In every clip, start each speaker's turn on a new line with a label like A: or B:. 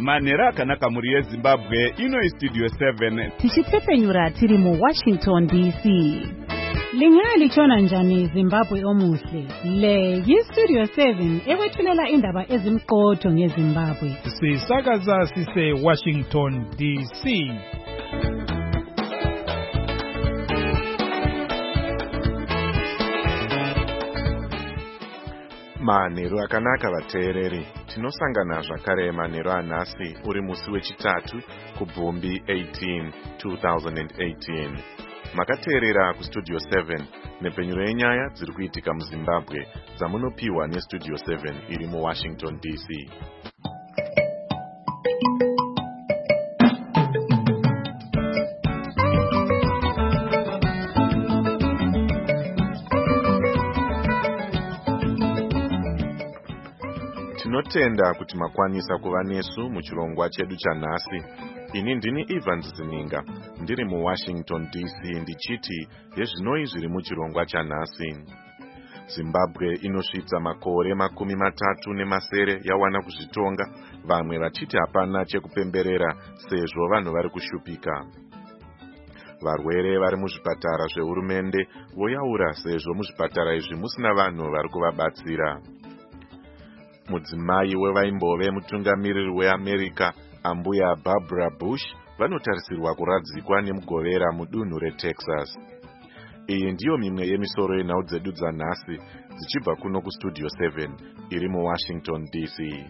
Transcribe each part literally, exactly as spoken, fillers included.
A: Manhero akanaka muri yeZimbabwe, ino iStudio seven.
B: Tichipfepenyura tiri mu Washington D C. Lingali chona njani Zimbabwe omuhle. Le yiStudio seven ewethulela indaba ezimqotho ngeZimbabwe.
C: Sisakaza sise Washington D C.
D: Manhero akanaka vateereri, tinosangana zvakare manhero anhasi uri musi wechitatu kuBvumbi eighteen twenty eighteen. Makateerera kuStudio seven nepenyuro yenyaya dziri kuitika muZimbabwe dzamunopiwa neStudio seven iri muWashington D C. Tinotenda kuti makwanisa kuva nesu muchirongwa chedu chanhasi. Ini ndini Evans Zininga, ndiri muWashington D C ndichiti yezvinoi zviri muchirongwa chanhasi. Zimbabwe inosvitsa makore makumi matatu nemasere yawana kuzvitonga, vamwe vachiti hapana chekupemberera sezvo vanhu vari kushupika. Varwere vari muzvipatara zvehurumende voyaura sezvo muzvipatara izvi musina vanhu vari kuvabatsira. Mudzimai wevaimbove mutungamiriri weAmerica ambuya Barbara Bush vanotarisirwa kuradzikwa nemugovera mudunhu reTexas. Iyi ndiyo mimwe yemisoro yenhau dzedu dzanhasi dzichibva kuno kuStudio seven iri muWashington D C.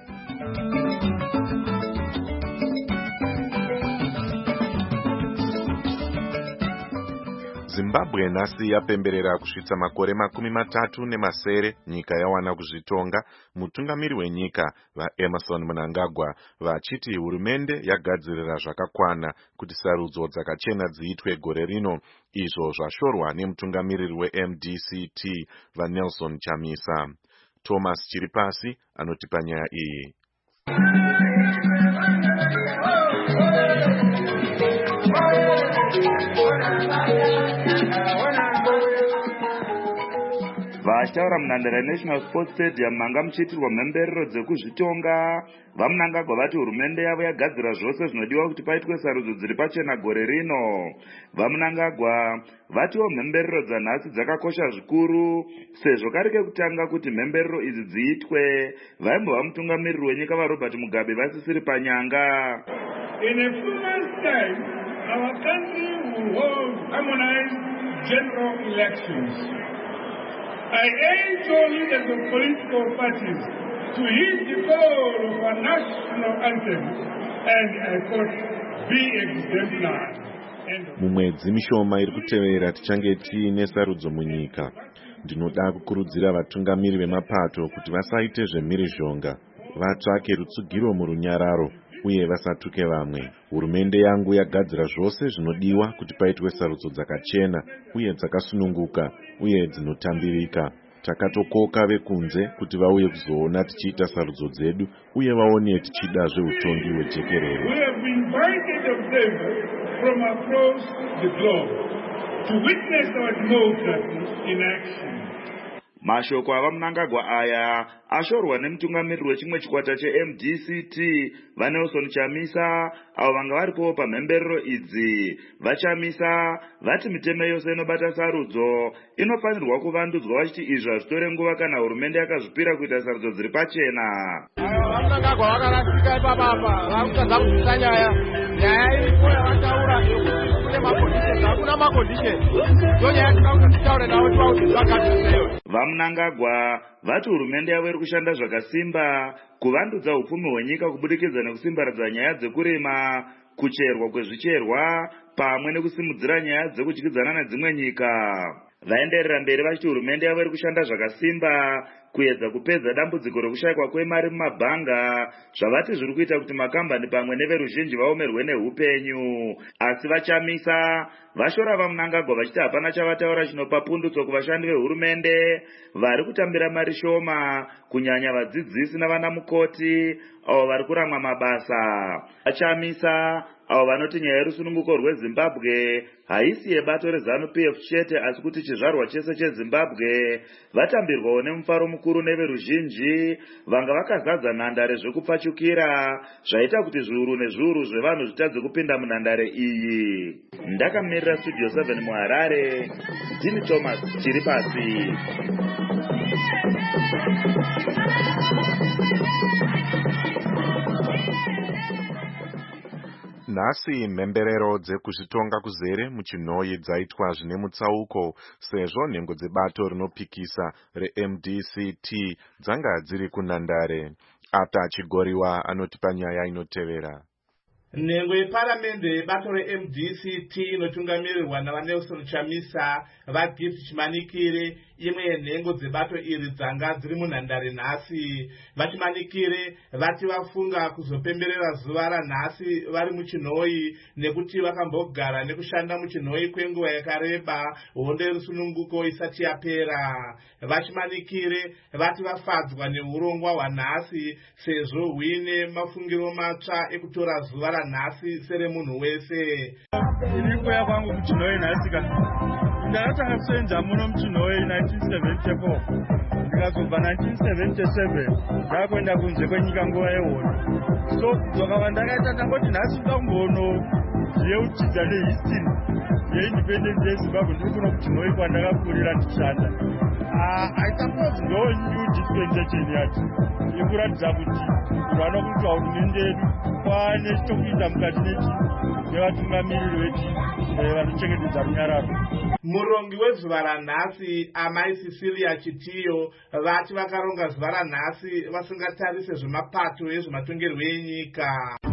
D: Zimbabwe nhasi yapemberera kusvitsa makore makumi matatu nemasere nyika yawana kuzvitonga. Mutungamiri wenyika vaEmerson Mnangagwa vachiti hurumende yagadzirira zvakakwana kuti sarudzo dzakachena dziitwe gore rino, izvo zvashorwa nemutungamiriri weM D C T vaNelson Chamisa. Thomas Chiripasi anotipa nyaya iyi.
E: Vachitaura munhandare National Sports Stadium manga muchiitirwa mhemberero dzekuzvitonga, vaMnangagwa vati hurumende yavo yagadzira zvose zvinodiwa kuti paitwe sarudzo dziri pachena gore rino. VaMnangagwa vatiwo mhemberero dzanhasi dzakakosha zvikuru sezvo kari kekutanga kuti mhemberero idzi dziitwe vaimbova mutungamiriri wenyika vaRobert Mugabe vasisiri panyanga.
F: In a few months' time, our country will hold harmonized general elections. I urge all leaders of political parties to heed the call of our national anthem and I quote, be exemplary.
D: Mumwedzi mishoma iri kutevera tichange tiine sarudzo munyika. Ndinoda kukurudzira vatungamiri vemapato kuti vasaite zvemhirizhonga, vatsvake rutsugiro murunyararo uye vasatuke vamwe. Hurumende yangu yagadzira zvose zvinodiwa kuti paitwe sarudzo dzakachena uye dzakasununguka uye dzinotambirika. Takatokoka vekunze kuti vauye kuzoona tichiita sarudzo dzedu uye vaone tichida zveutongi hwejekerere.
F: We have invited observers from across the globe to witness our democracy in action.
E: Mashoko avaMnangagwa aya ashorwa nemutungamiriri wechimwe chikwata cheM D C T vaNelson Chamisa avo vanga varipo pamhemberero idzi. VaChamisa vati mitemo yose inobata sarudzo inofanirwa kuvandudzwa, vachiti izvi hazvitore nguva kana hurumende yakazvipira kuita sarudzo dziri pachena.
G: VaMnangagwa vakarasika ipapa apa vakutadza kuzivisa nyaya nyaya iripo yavataura yekuti kune maconditions, hakuna maconditions. Ndo nyaya tinoda kutaura navo tivakuti vagadziriseyo.
E: VaMnangagwa vati hurumende yavo iri kushanda zvakasimba kuvandudza upfumi hwenyika kubudikidza nekusimbaradza nyaya dzekurima, kucherwa kwezvicherwa pamwe nekusimudzira nyaya dzekudyidzana nedzimwe nyika. Vaenderera mberi vachiti hurumende yavo iri kushanda zvakasimba kuedza kupedza dambudziko rekushayikwa kwemari mumabhanga, zvavati zviri kuita kuti makambani pamwe neveruzhinji vaomerwe neupenyu. Asi vaChamisa vashora vaMnangagwa vachiti hapana chavataura chinopa pundutso kuvashandi vehurumende vari kutambira mari shoma, kunyanya vadzidzisi navanamukoti avo vari kuramwa mabasa. VaChamisa avo vanoti nyaya yerusununguko rweZimbabwe haisi yebato reZANU P F chete asi kuti chizvarwa chese cheZimbabwe vatambirwawo nemufaro mukuru mukuru neveruzhinji vanga vakazadza nhandare zvekupfachukira zvaita kuti zviuru nezviuru zvevanhu zvitadze kupinda munhandare iyi. Ndakamirira Studio seven muHarare, ndini Thomas chiri pasi.
D: Nhasi mhemberero dzekuzvitonga kuzere muchinhoyi dzaitwa zvine mutsauko sezvo nhengo dzebato rinopikisa reM D C T dzanga dziri kunhandare. Ata Chigoriwa anotipa nyaya inotevera.
H: Nhengo yeparamende yebato reM D C T inotungamirirwa navaNelson Chamisa, vaGift Chimanikire, imwe yenhengo dzebato iri dzanga dziri munhandare nhasi. VaChimanikire vati vafunga kuzopemberera zuva ranhasi vari muchinhoyi nekuti vakambogara nekushanda muchinhoyi kwenguva yakareba hondo yerusununguko isati yapera. VaChimanikire vati vafadzwa neurongwa hwanhasi sezvo huine mafungiro matsva ekutora zuva ranhasi sere munhu wese.
F: Iriko yavangu muchinhoyi nhasi ka ndakatanga kusenza muno muchinhoyi nineteen seventy-four ndikazobva nineteen seventy-seven ndakuenda kunze kwenyika nguva yehondo. So dzokava ndakaita ndangoti nhasi kuda kumbono yeutidza nehistory yeindependence yeZimbabwe ndiri kuno muchinhoyi kwandakakurira ndichishanda. I suppose no new dispensation yati ikuratidza kuti vanokuitwa hurumende yedu kwaane chitokuita mukati nechi nevatungamiriri vechi vanochengetedza runyararo.
H: Murongi wezuva ranhasi amai Cecilia Chitiyo vati vakaronga zuva ranhasi vasingatarise zvemapato ezvematongerwo enyika.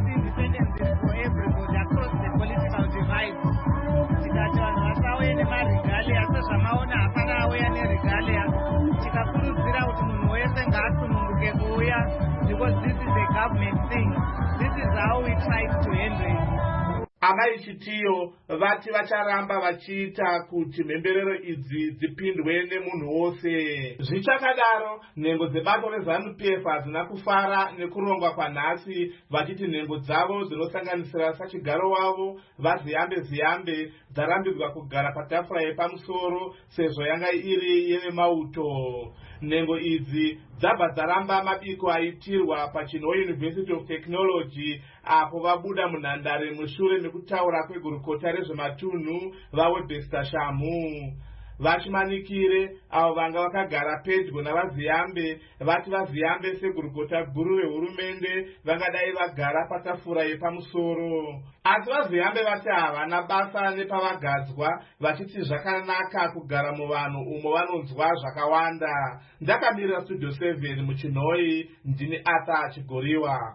I: Tikati vanhu vasauye nemaregalia sezvamaona hapana auya neregalia, tikakurudzira kuti munhu wese ngaasununguke kuuya because this is a government thing. This is how we try to handle it.
H: Amai Chitiyo vati vacharamba vachiita kuti mhemberero idzi dzipindwe nemunhu wose. Zvichakadaro, nhengo dzebato reZANU-P F hadzina kufara nekurongwa kwanhasi, vachiti nhengo dzavo dzinosanganisira sachigaro wavo vaZiyambe Ziyambe dzarambidzwa kugara patafura yepamusoro sezvo yanga iri yevemauto. Nhengo idzi dzabva dzaramba mabiko aitirwa paChinhoyi University of Technology apo vabuda munhandare mushure mekutaura kwegurukota rezvematunhu vaWebster Shamu. VaChimanikire avo vanga vakagara pedyo navaZiyambe vati vaZiyambe segurukota guru rehurumende vangadai vagara patafura yepamusoro. Asi vaZiyambe vati havana basa nepavagadzwa, vachiti zvakanaka kugara muvanhu umo vanonzwa zvakawanda. Ndakamirira Studio seven muchinhoyi, ndini Ata Chigoriwa.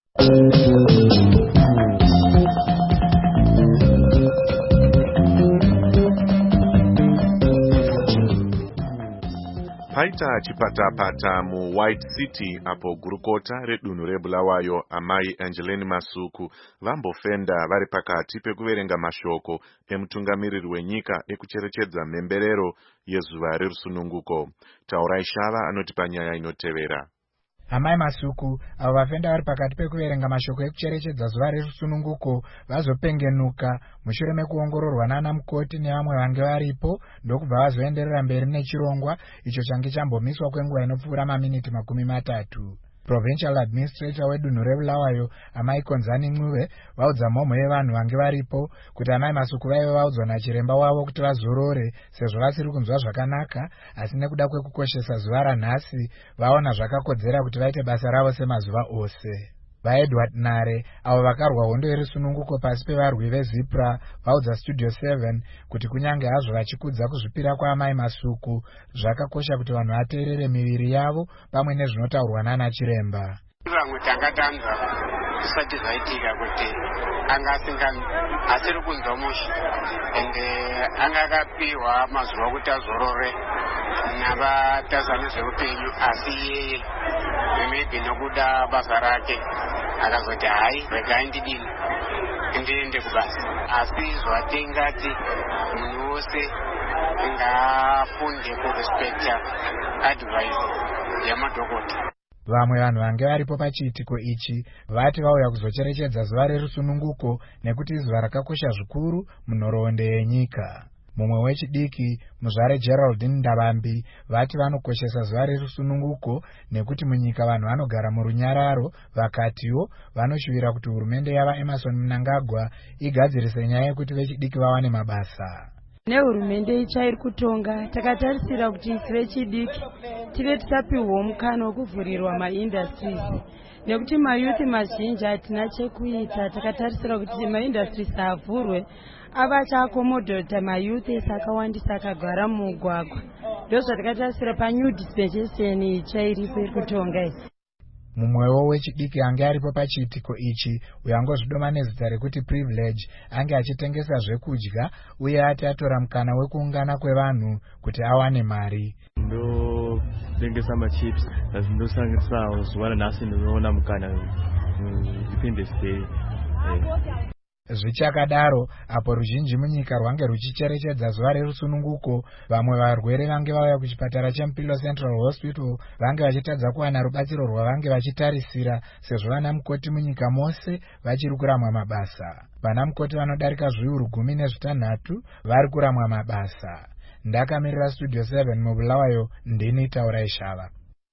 D: Paita chipatapata mu White City apo gurukota redunhu reBulawayo amai Angelini Masuku vambofenda vari pakati pekuverenga mashoko emutungamiriri wenyika ekucherechedza mhemberero yezuva rerusununguko. Taurai Shava anotipa nyaya inotevera.
J: Amai Masuku avo vafenda vari pakati pekuverenga mashoko ekucherechedza zuva rerusununguko vazopengenuka mushure mekuongororwa nana mukoti nevamwe vange varipo ndokubva vazoenderera mberi nechirongwa icho change chambomiswa kwenguva inopfuura maminiti makumi matatu. Provincial Administrator wedunhu reBulawayo amai Konzani Mnuve vaudza mhomho yevanhu vange varipo kuti amai Masuku vaive vaudzwa nachiremba wavo kuti vazorore sezvo vasiri kunzwa zvakanaka, asi nekuda kwekukoshesa zuva ranhasi vaona zvakakodzera kuti vaite basa ravo semazuva ose. VaEdward Nare avo vakarwa hondo yerusununguko pasi pevarwi veZipra vaudza Studio seven kuti kunyange hazvo vachikudza kuzvipira kwaamai Masuku, zvakakosha kuti vanhu vateerere miviri yavo pamwe nezvinotaurwa nana chiremba.
K: Vamwe tanga tanzwa zvisati zvaitika kuti anga asiri kunzwa musha ende anga akapiwa mazuva kuti azorore navataza nezveupenyu, asi iyeye maybe nokuda basa rake akazoti hai regai ndidini ndiende kubasa. Asi zvatingati munhu wose ngaafunde kurespekta advice yamadhokota.
J: Vamwe vanhu vange varipo pachiitiko ichi vati vauya kuzocherechedza zuva rerusununguko nekuti izuva rakakosha zvikuru munhoroondo yenyika. Mumwe wechidiki muzvare Geraldine Ndavambi vati vanokoshesa zuva rerusununguko nekuti munyika vanhu vanogara murunyararo, vakatiwo vanoshuvira kuti hurumende yava Emmerson Mnangagwa igadzirise nyaya yekuti vechidiki vawane mabasa.
L: Nehurumende itsva iri kutonga takatarisira kuti isi vechidiki tive tisapiwa mukana wekuvhurirwa maindustries, nekuti mayuthi mazhinji hatina chekuita. Takatarisira kuti maindustries avhurwe ava chaakomodota mayuthi ese akawandisa akagara mumugwagwa. Ndozvatakatarisira panew dispensation itsva iripo iri kutonga isi.
J: Mumwewo wechidiki ange aripo pachiitiko ichi uyangozvidoma nezita rekuti Privilege ange achitengesa zvekudya uye ati atora mukana wekuungana kwevanhu kuti awane mari.
M: Ndotengesa machips ndinosanganisawo zuva ranhasi ndinoona mukana Independence Day.
J: Zvichakadaro apo ruzhinji munyika rwange ruchicherechedza zuva rerusununguko, vamwe varwere vange vauya kuchipatara cheMpilo Central Hospital vange vachitadza kuwana rubatsiro rwavange vachitarisira, sezvo vana mukoti munyika mose vachiri kuramwa mabasa. Vana mukoti vanodarika zviuru gumi nezvitanhatu vari kuramwa mabasa. Ndakamirira Studio seven mubulawayo, ndini Taurai Shava.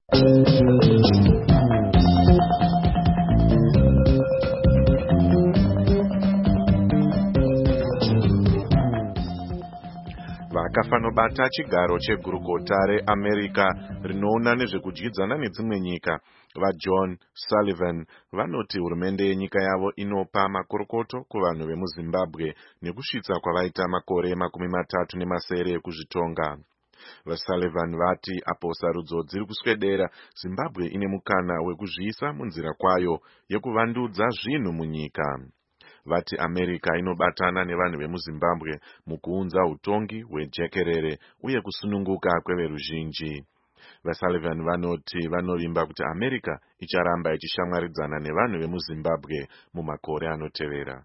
D: Vakafanobata chigaro chegurukota reAmerica rinoona nezvekudyidzana nedzimwe nyika, vaJohn Sullivan vanoti hurumende yenyika yavo inopa makorokoto kuvanhu vemuZimbabwe nekusvitsa kwavaita makore makumi matatu nemasere ekuzvitonga. VaSullivan vati apo sarudzo dziri kuswedera, Zimbabwe ine mukana wekuzviisa munzira kwayo yekuvandudza zvinhu munyika. Vati America inobatana nevanhu vemuZimbabwe mukuunza utongi hwejekerere uye kusununguka kweveruzhinji. VaSullivan vanoti vanovimba kuti America icharamba ichishamwaridzana nevanhu vemuZimbabwe mumakore anotevera.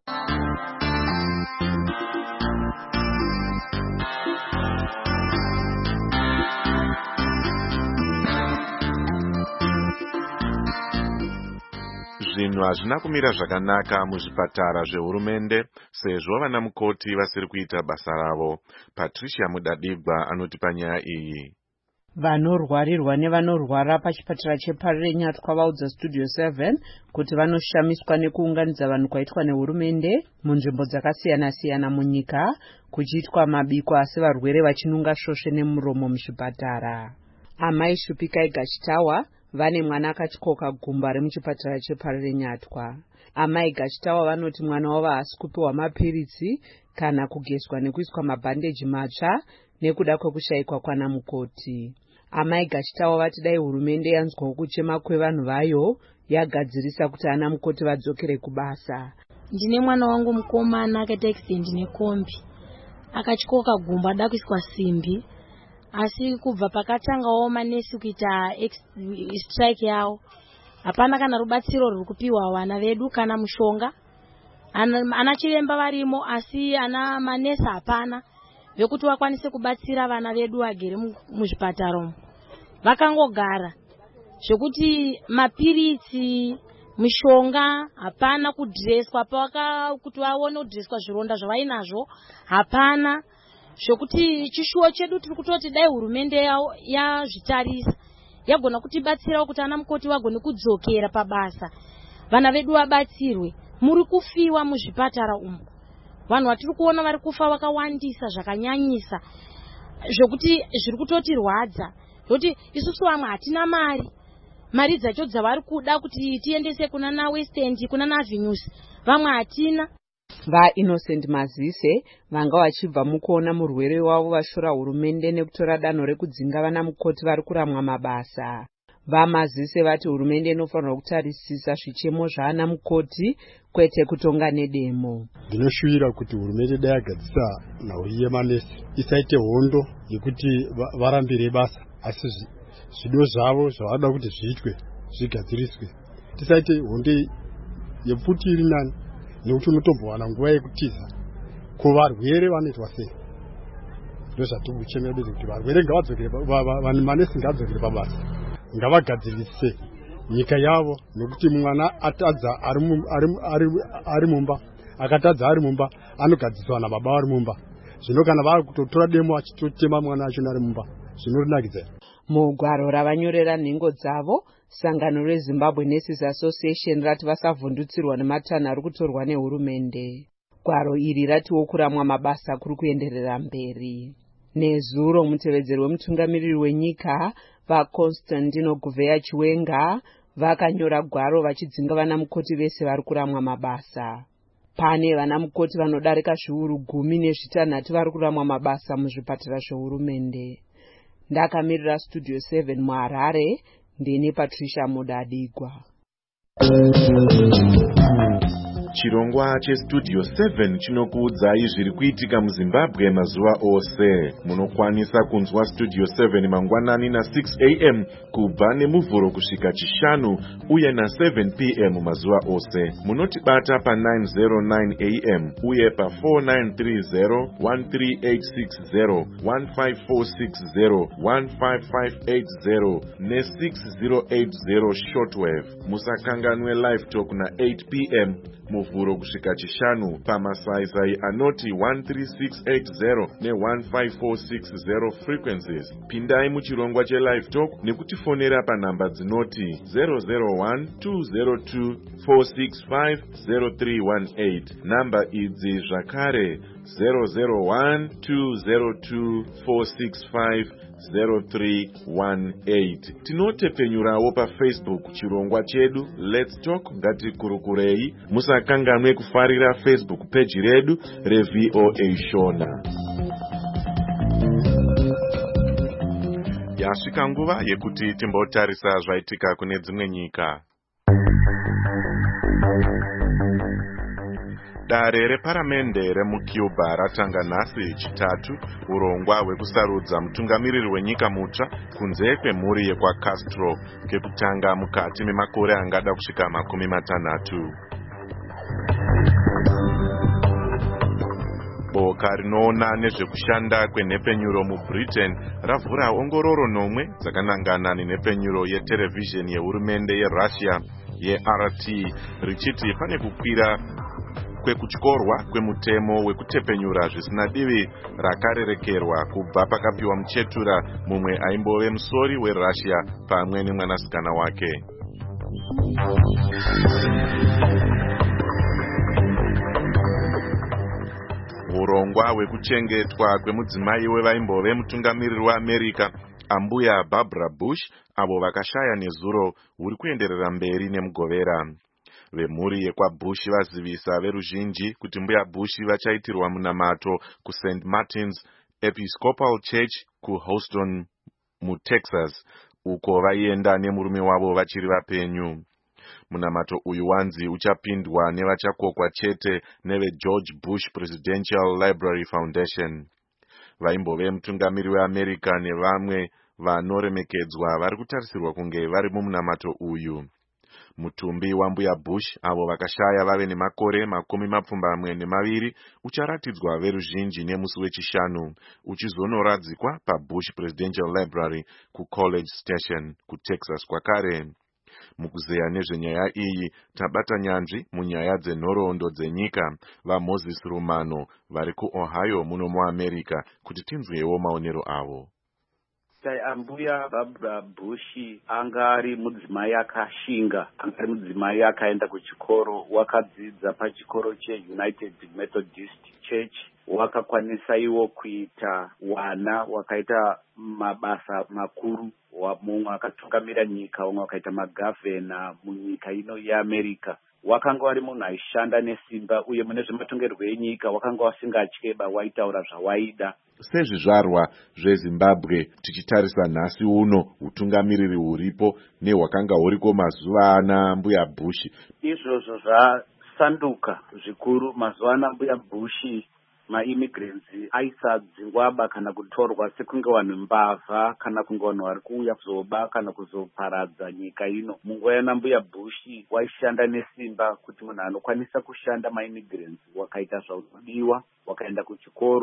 D: Zvinhu hazvina kumira zvakanaka muzvipatara zvehurumende sezvo vana mukoti vasiri kuita basa ravo. Patricia Mudadigwa anoti panyaya iyi.
N: Vanorwarirwa nevanorwara pachipatara cheParu reNyatwa vaudza Studio seven kuti vanoshamiswa nekuunganidza vanhu kwaitwa nehurumende munzvimbo dzakasiyana-siyana munyika kuchiitwa mabiko asi varwere vachinunga svosve nemuromo muzvipatara. Amai Shupikai Gachitawa vane mwana akatyoka gumba remuchipatara cheParu reNyatwa. Amai Gachitawa vanoti mwana wavo haasi kupiwa mapiritsi kana kugeswa nekuiswa mabhandeji matsva nekuda kwekushayikwa kwana mukoti. Amai Gachitawa vati dai hurumende yanzwawo kuchema kwevanhu vayo yagadzirisa kuti ana mukoti vadzokere kubasa.
O: Ndine mwana wangu mukomana akaita accident nekombi, akatyoka gumba ada kuiswa simbi, asi kubva pakatangawo manesi kuita strike yavo hapana kana rubatsiro ruri kupiwa vana vedu kana mushonga. Ana, ana chiremba varimo asi ana manesi hapana vekuti vakwanise kubatsira vana vedu vagere muzvipatara umu. Vakangogara zvekuti mapiritsi mishonga hapana, kudreswa pavaka kuti vaone kudreswa zvironda zvavainazvo hapana. Zvokuti chishuwo chedu tiri kutoti dai hurumende yazvitarisa yagona kutibatsirawo kuti ana mukoti vagone kudzokera pabasa, vana vedu vabatsirwe. Muri kufiwa muzvipatara umu, vanhu vatiri kuona vari kufa vakawandisa zvakanyanyisa zvokuti zviri kutotirwadza. Zvokuti isusu vamwe hatina mari, mari dzacho dzavari kuda kuti tiendese kuna naWest End kuna naAvenues vamwe hatina.
N: VaInnocent Mazise vanga vachibva mukuona murwere wavo vashora hurumende nekutora danho rekudzinga vana mukoti vari kuramwa mabasa. VaMazise vati hurumende inofanirwa kutarisisa zvichemo zvaana mukoti kwete kutonga nedemo.
P: Ndinoshuvira kuti hurumende dai yagadzisa nhau yemanesi isaite hondo yekuti varambire basa, asi zvido zvavo zvavada kuti zviitwe zvigadziriswe. Tisaite hondo yepfuti iri nani nekuti unotombowana nguva yekutiza ko varwere vanoitwa sei. Ndozvatiri kuchemera kuti varwere ngavadzokere, vanhu manesi ngavadzokere pabasa, ngavagadzirise nyika yavo, nekuti mwana atadza ari mumba akatadza ari mumba anogadziswa nababa ari mumba. zvino kana vakutotora demo achitotema mwana acho ari mumba zvinorinakidza.
N: Mugwaro ravanyorera nhengo dzavo, sangano reZimbabwe Nurses Association rati vasavhundutsirwa nematanho ari kutorwa nehurumende. Gwaro iri ratiwo kuramwa mabasa kuri kuenderera mberi. Nezuro mutevedzeri wemutungamiriri wenyika vaConstantino Gouveia Chiwenga vakanyora gwaro vachidzinga vanamukoti vese vari kuramwa mabasa. Pane vanamukoti vanodarika zviuru gumi nezvitanhatu vari kuramwa mabasa muzvipatara zvehurumende. Ndakamirira Studio seven muHarare, ndini Patricia Mudadigwa.
D: Chirongwa cheStudio seven chinokuudzai zviri kuitika muZimbabwe mazuva ose. Munokwanisa kunzwa Studio seven mangwanani na six a m kubva nemuvhuro kusvika chishanu uye na seven p m mazuva ose. Munotibata pa nine oh nine a m uye pa four nine three zero, one three eight six zero, one five four six zero, one five five eight zero ne six zero eight zero shortwave. Musakanganwe live talk na eight p m muvhuro kusvika chishanu pamasaisai anoti one three six eight zero ne one five four six zero frequencies. Pindai muchirongwa chelive talk nekutifonera panhamba dzinoti zero zero one two zero two four six five zero three one eight. Namba idzi zvakare zero zero one two zero two four six five zero three one eight. Tinotepenyurawo pa Facebook chirongwa chedu Let's Talk Ngatikurukurei. Musakanganwe kufarira Facebook page redu reV O A Shona. Yasvika nguva yekuti timbotarisa zvaitika kune dzimwe nyika. Dare reparamende remuCuba ratanga nhasi chitatu urongwa hwekusarudza mutungamiriri wenyika mutsva kunze kwemhuri yekwa Castro kekutanga mukati memakore angada kusvika makumi matanhatu. Boka rinoona nezvekushanda kwenhepenyuro muBritain ravhura ongororo nomwe dzakanangana nenhepenyuro yeterevhizheni yehurumende yeRussia yeR T richiti pane kukwira kwekutyorwa kwemutemo wekutepenyura zvisina divi rakarerekerwa kubva pakapiwa muchetura mumwe aimbove musori weRussia pamwe nemwanasikana wake. Urongwa hwekuchengetwa kwemudzimai wevaimbove mutungamiriri weAmerica ambuya Barbara Bush avo vakashaya nezuro huri kuenderera mberi nemugovera. Vemhuri yekwaBush vazivisa veruzhinji kuti mbuya Bush vachaitirwa munamato kuSaint Martin's Episcopal Church kuHouston muTexas uko vaienda nemurume wavo vachiri vapenyu. Munamato uyu wanzi uchapindwa nevachakokwa chete neveGeorge Bush Presidential Library Foundation. Vaimbove mutungamiri weAmerica nevamwe vanoremekedzwa vari kutarisirwa kunge vari mumunamato uyu. Mutumbi wambuya Bush avo vakashaya vave nemakore makumi mapfumbamwe nemaviri ucharatidzwa veruzhinji nemusi wechishanu uchizonoradzikwa paBush Presidential Library kuCollege Station kuTexas kwakare. Mukuzeya nezvenyaya iyi tabata nyanzvi munyaya dzenhoroondo dzenyika vaMoses Rumano vari kuOhio muno muAmerica kuti tinzwewo maonero avo.
Q: Tai ambuya Barbara Bush anga ari mudzimai akashinga, anga ari mudzimai akaenda kuchikoro, wakadzidza pachikoro cheUnited Methodist Church, wakakwanisa iwo kuita wana, wakaita mabasa makuru, mumwe akatungamira nyika, umwe wakaita magavhena munyika ino yeAmerica. Wakanga wari munhu aishanda nesimba uye mune zvematongerwo enyika wakanga wasingatyeba, waitaura zvawaida.
D: Sezvizvarwa zveZimbabwe tichitarisa nhasi uno utungamiriri huripo nehwakanga huriko mazuva ana mbuya Bush,
Q: izvozvo zvasanduka zvikuru. Mazuva ana mbuya Bush maimmigrants aisadzingwaba kana kutorwa sekunge vanhu mbavha kana kunge vanhu vari kuuya kuzoba kana kuzoparadza nyika ino. Munguva yana mbuya Bush waishanda nesimba kuti munhu anokwanisa kushanda maimmigrants wakaita zvaunodiwa, wakaenda kuchikoro,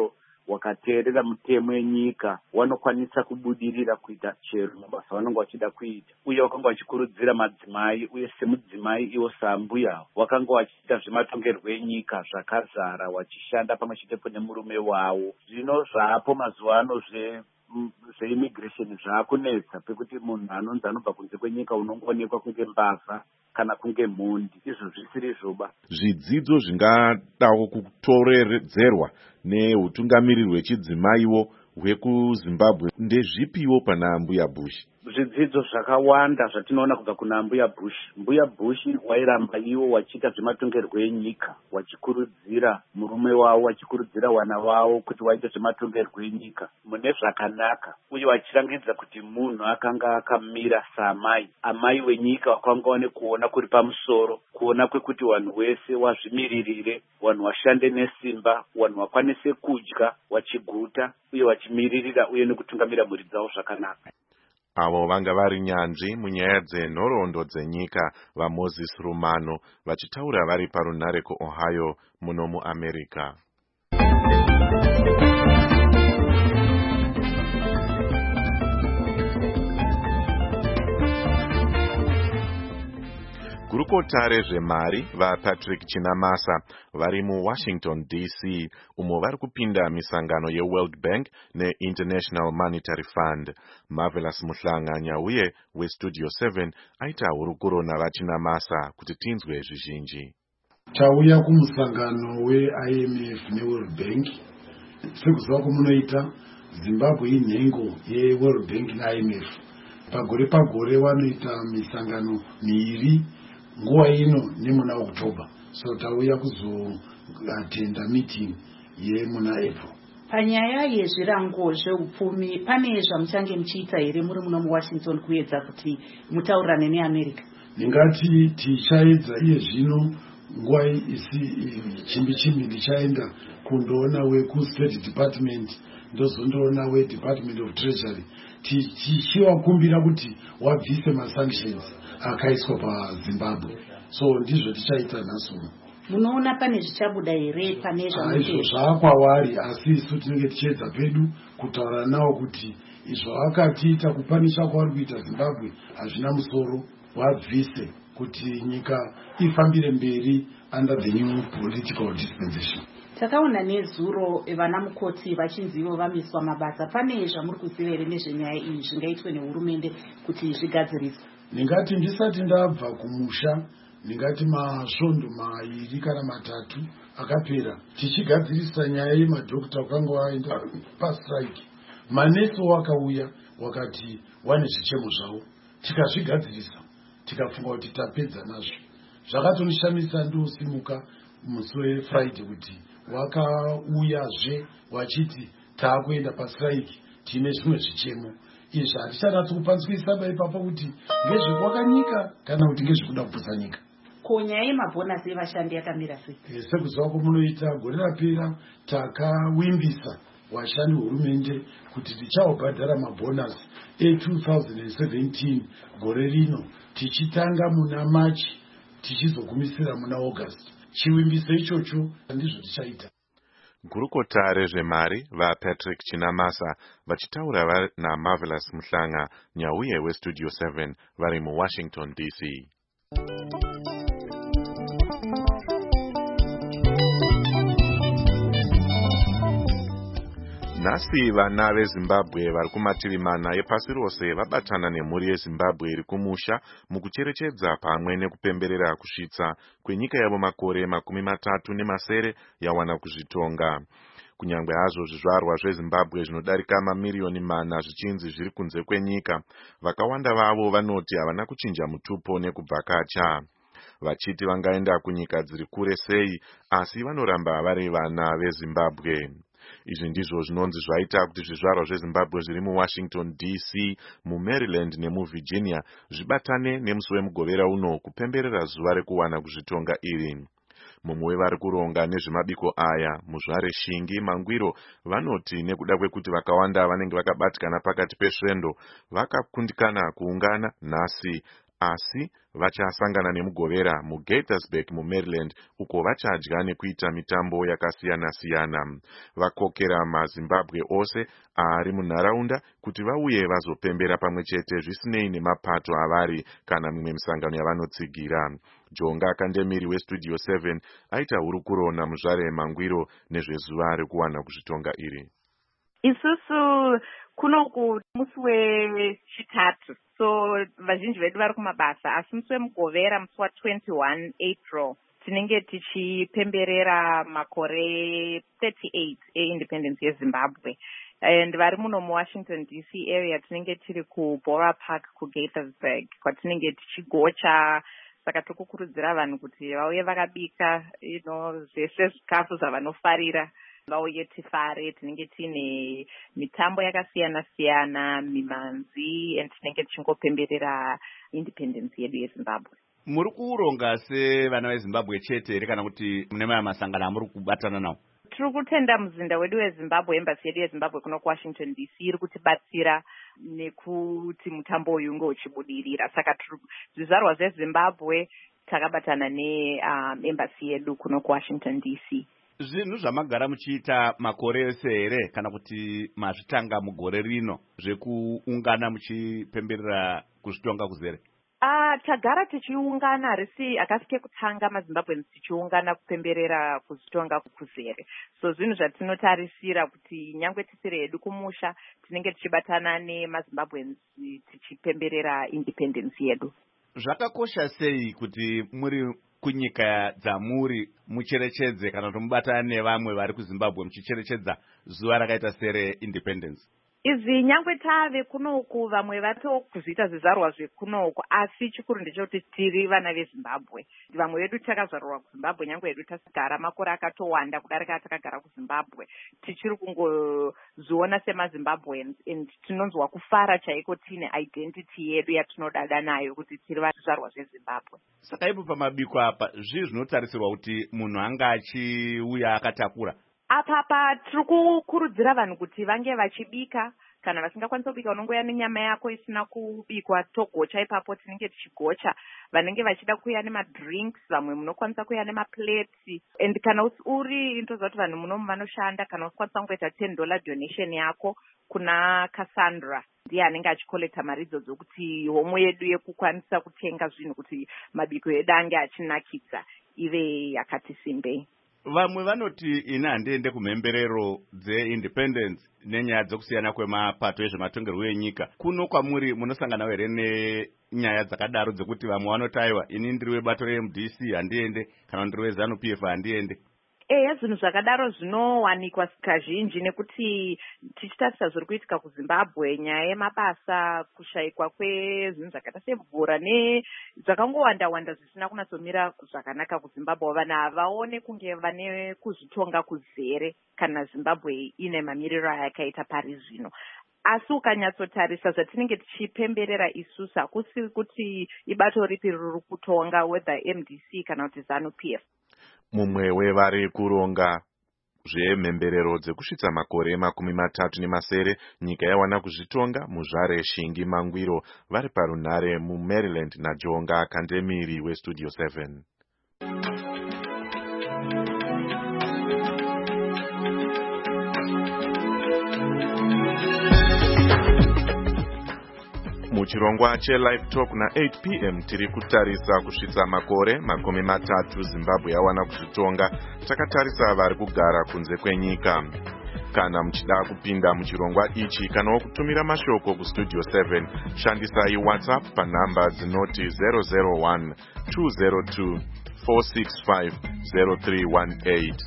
Q: wakateerera mutemo yenyika vanokwanisa kubudirira kuita chero mabasa vanenge vachida kuita, uye vakanga vachikurudzira madzimai, uye semudzimai ivo saambuya vakanga vachiita zvematongerwo enyika zvakazara, vachishanda pamwe chetepo nemurume wavo. Zvino zvapo mazuva ano zve zveimmigration zvaakunetsa, pekuti munhu anonzi anobva kunze kwenyika unongoonekwa kunge mbavha kana kunge mhondi, izvo zvisiri zvoba.
D: Zvidzidzo zvingadawo kutoredzerwa neutungamiriri hwechidzimaiwo hwekuzimbabwe ndezvipiwo pana mbuya Bush?
Q: Zvidzidzo zvakawanda zvatinoona kubva kuna mbuya Bush. Mbuya Bush wairamba iwo wachiita zvematongerwo enyika, wachikurudzira murume wavo, wachikurudzira wana wavo kuti waite zvematongerwo enyika mune zvakanaka, uye wachirangidza kuti munhu akanga akamira saamai, amai wenyika wakanga wane kuona kuri pamusoro, kuona kwekuti wanhu wese wazvimiririre, wanhu washande nesimba, wanhu wakwanise kudya wachiguta, uye wachimiririra uye nekutungamira mhuri dzavo zvakanaka.
D: Avo vanga vari nyanzvi munyaya dzenhoroondo dzenyika vaMoses Rumano vachitaura vari parunhare kuOhio muno muAmerica. Gurukota rezvemari vaPatrick Chinamasa vari muWashington D C umo vari kupinda misangano yeWorld Bank neInternational Monetary Fund. Marvelous Muhlanga Nyauye weStudio seven aita hurukuro navaChinamasa kuti tinzwe zvizhinji.
R: Tauya kumusangano weI M F neWorld Bank. Sekuziva kumunoita Zimbabwe inhengo yeWorld Bank neI M F. Pagore pagore vanoita misangano miiri nguva ino nemuna October. So tauya kuzoatenda meeting yemuna April.
S: Panyaya yezvirango zveupfumi pane zvamuchange muchiita here muri muno muWashington kuedza kuti mutaurane neAmerica?
R: Ndingati tichaedza iye zvino nguva isi chimbi chimbi ndichaenda kundoona weku-State Department ndozondoona we-Department of Treasury tichivakumbira kuti wabvise masanctions akaiswa paZimbabwe. So ndizvo tichaita nhasi.
S: Munoona pane zvichabuda here pane
R: zvamuizvo zvakwavari, asi isu tinenge tichiedza pedu kutaura nawo kuti izvo akatiita kupanisha kwavari kuita Zimbabwe hazvina musoro, wabvise kuti nyika ifambire mberi under the new political dispensation.
S: Takaona nezuro vana mukoti vachinzivo vamiswa mabasa. Pane zvamuri kuziva here nezvenyaya iyi zvingaitwe nehurumende kuti zvigadziriswe?
R: Ndingati ndisati ndabva kumusha, ndingati masvondo mairi kana matatu akapera tichigadzirisa nyaya yemadhokita wakanga waenda pastrike. Manesi wakauya wakati wane zvichemo zvavo, tikazvigadzirisa tikafunga kuti tapedza nazvo. Zvakatonishamisisa ndosimuka musi weFriday kuti wakauyazve wachiti taakuenda pastrike tine zvimwe zvichemo. Izvi hatichanatsi kupanzwisisa ipapo kuti ngezvekwakanyika kana kuti ngezvekuda kuputsa nyika.
S: Ko nyaya yemabhonasi evashandi yakamira sei?
R: Sekuziva kumunoita gore rapera takawimbisa washandi hurumende kuti tichaobhadhara mabhonasi e-two thousand seventeen gore rino tichitanga muna March tichizogumisira muna August. Chiwimbiso ichocho ndizvo tichaita.
D: Gurukota rezvemari vaPatrick Chinamasa vachitaura naMarvelous Muhlanga Nyauye weStudio seven vari muWashington D C. Nhasi vana veZimbabwe vari kumativi mana epasi rose vabatana nemhuri yeZimbabwe iri kumusha mukucherechedza pamwe nekupemberera kusvitsa kwenyika yavo makore makumi matatu nemasere yawana kuzvitonga. Kunyangwe hazvo zvizvarwa zveZimbabwe zvinodarika mamiriyoni mana zvichinzi zviri kunze kwenyika, vakawanda vavo vanoti havana kuchinja mutupo nekubvakacha. Vachiti vangaenda kunyika dziri kure sei, asi vanoramba vari vana veZimbabwe. Izvi ndizvo zvinonzi zvaita kuti zvizvarwa zveZimbabwe zviri muWashington D C, muMaryland nemuVirginia zvibatane nemusi wemugovera uno kupemberera zuva rekuwana kuzvitonga iri. Mumwe wevari kuronga nezvemabiko aya, Muzvare Shingi Mangwiro, vanoti nekuda kwekuti vakawanda vanenge vakabatikana pakati pesvendo, vakakundikana kuungana nhasi asi vachasangana nemugovera muGaithersburg muMaryland uko vachadya nekuita mitambo yakasiyana-siyana. Vakokera maZimbabwe ose ari munharaunda kuti vauye vazopembera pamwe chete zvisinei nemapato avari kana mimwe misangano yavanotsigira. Jonga Kandemiri weStudio seven aita hurukuro naMuzvare Mangwiro nezvezuva rekuwana kuzvitonga iri.
T: Isusu kunoku musi wechitatu, so vazhinji vedu vari kumabasa, asi musi wemugovera musi wa twenty-one April tinenge tichipemberera makore thirty-eight eindependence yeZimbabwe. And vari muno muWashington D C area tinenge tiri kuBora Park kuGaithersburg kwatinenge tichigocha. Saka tokukurudzira vanhu kuti vauye vakabika, you know, zvese zvikafu zvavanofarira. Vauye tifare, tinenge tine mitambo yakasiyana-siyana, mimanzi, and tinenge tichingopemberera independence yedu yeZimbabwe.
A: Muri kuronga sevana veZimbabwe chete here kana kuti mune mamwe masangano amuri kubatana nawo?
T: Tiri kutenda muzinda wedu weZimbabwe, embassy yedu yeZimbabwe kuno kuWashington D C iri kutibatsira nekuti mutambo uyu unge uchibudirira. Saka zvizvarwa zveZimbabwe takabatana neembassy yedu kuno kuWashington D C.
A: Zvinhu zvamagara muchiita makore ese here kana kuti mazvitanga mugore rino zvekuungana muchipemberera kuzvitonga kuzere?
T: Ah, tagara tichiungana harisi akasike kutanga maZimbabweans tichiungana kupemberera kuzvitonga kuzere. So zvinhu zvatinotarisira kuti nyangwe tisiri hedu kumusha tinenge tichibatana nemaZimbabweans tichipemberera independence yedu.
A: Zvakakosha sei kuti muri kunyika dzamuri mucherechedze kana kuti mubatana nevamwe vari kuZimbabwe muchicherechedza zuva rakaita sere independence?
T: Izvi nyangwe tave kunoku vamwe vatokuzviita zvizvarwa zvekunoku, asi chikuru ndechekuti tiri vana veZimbabwe. Vamwe vedu takazvarwa kuZimbabwe nyangwe hedu tasigara makore akatowanda kudarika takagara kuZimbabwe. Tichiri kungozviona semaZimbabweans and tinonzwa kufara chaiko tine identity yedu yatinodada nayo kuti tiri zvizvarwa zveZimbabwe.
A: Saka ipo pamabiko apa zvii zvinotarisirwa kuti munhu anga achiuya akatakura?
T: Apapa tiri kukurudzira vanhu kuti vange vachibika. Kana vasingakwanisa kubika unongoya nenyama yako isina kubikwa togocha ipapo tinenge tichigocha. Vanenge vachida kuya nemadrinks, vamwe munokwanisa kuya nemaplates. And kana uri intoziva kuti vanhu muno vanoshanda, kana usikwanisa kungoita ten dollar donation yako kuna Cassandra ndiye anenge achikolekta mari idzodzo kuti homo yedu yekukwanisa kutenga zvinhu kuti mabiko edu ange achinakidza ive yakati simbei.
A: Vamwe vanoti ina handiende kumhemberero dzeindependence nenyaya dzokusiyana kwemapato ezvematongerwo enyika. Kuno kwamuri munosangana here nenyaya dzakadaro dzekuti vamwe vanotaiwa ini ndiri webato reM D C handiende kana ndiri weZanu P F handiende?
T: Eya, zvinhu zvakadaro zvinowanikwa kazhinji nekuti tichitarisa zviri kuitika kuZimbabwe, nyaya yemabasa, kushayikwa kwezvinhu zvakaita semvura nezvakangowanda-wanda zvisina kunatsomira zvakanaka kuZimbabwe. Vanhu havaone kunge vane kuzvitonga kuzere kana Zimbabwe ine mamiriro ayakaita pari zvino. Asi ukanyatsotarisa zvatinenge tichipemberera isusu hakusi kuti ibato ripi riri kutonga whether M D C kana kuti Zanu P F.
D: Mumwe wevari kuronga zvemhemberero dzekusvitsa makore makumi matatu nemasere nyika yawana kuzvitonga, Muzvare Shingi Mangwiro vari parunhare muMaryland naJonga Kandemiri weStudio seven. Muchirongwa cheLive Talk na eight p m tiri kutarisa kusvitsa makore makumi matatu Zimbabwe yawana kuzvitonga. Takatarisa vari kugara kunze kwenyika. Kana muchida kupinda muchirongwa ichi kana kutumira mashoko kuStudio seven, shandisai WhatsApp panhamba dzinoti zero zero one two zero two four six five zero three one eight.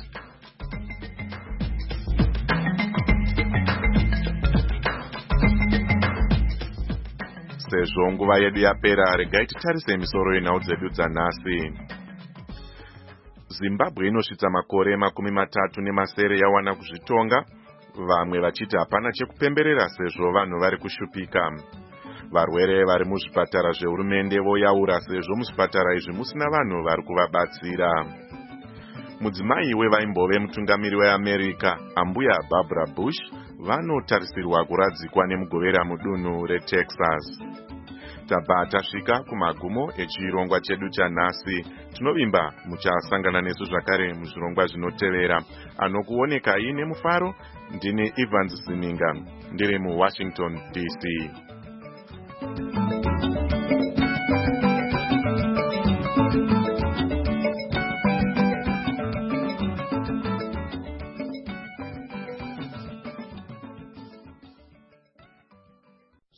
D: Sezvo nguva yedu yapera, regai titarise misoro yenhau dzedu dzanhasi. Zimbabwe inosvitsa makore makumi matatu nemasere yawana kuzvitonga, vamwe vachiti hapana chekupemberera sezvo vanhu vari kushupika. Varwere vari muzvipatara zvehurumende voyaura sezvo muzvipatara izvi musina vanhu vari kuvabatsira. Mudzimai wevaimbove mutungamiri weAmerica, Ambuya Barbara Bush, vanotarisirwa kuradzikwa nemugovera mudunhu reTexas. tabva tasvika kumagumo echirongwa chedu chanhasi. Tinovimba muchasangana nesu zvakare muzvirongwa zvinotevera. Anokuonekai nemufaro ndine Evans Zininga ndiri muWashington D C.